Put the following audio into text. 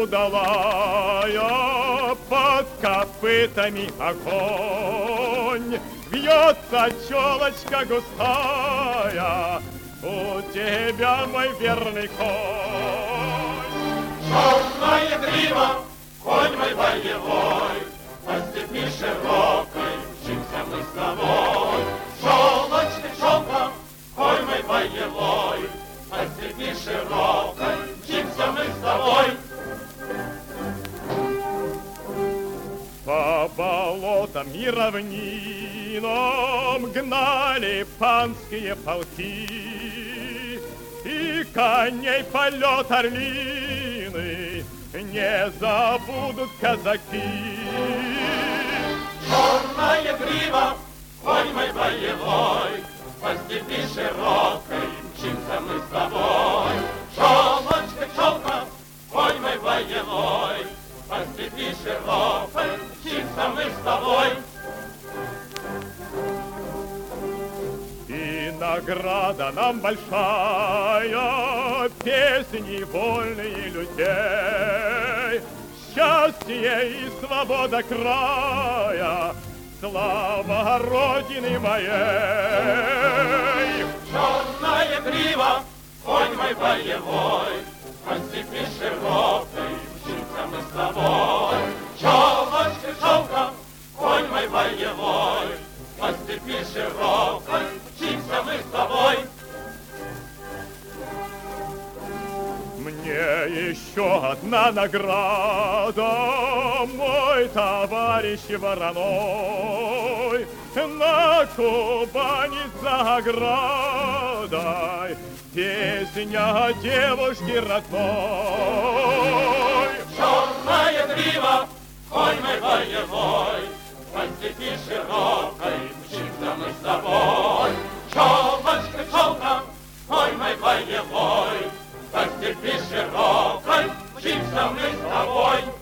удалая, под копытами огонь. Вьется челочка густая, у тебя, мой верный конь. Черная грива, конь мой боевой, по степи широкой мчимся мы с тобой. Челочка, челка, конь мой боевой, по степи широкой мчимся мы с тобой. По болотам и равнинам гнали панские полки, и коней полет орлины не забудут казаки. Черная грива, конь мой боевой, по степи широкой мчимся мы с тобой. Челочка, челка, конь мой боевой, по степи широкой мчимся мы с тобой. И награда нам большая, песни вольные людей, счастье и свобода края, слава Родины моей. Черная грива, конь мой боевой, по степи широкой мчимся мы с тобой. Челочка, челка, конь мой боевой, по степи широкой мчимся мы с тобой. Мне еще одна награда, мой товарищ вороной, на Кубани за оградой песня девушки родной. Черная грива, конь мой боевой, по степи широкой мчимся мы с тобой. Челочка, челка, конь мой боевой, по степи широкой мчимся мы с тобой.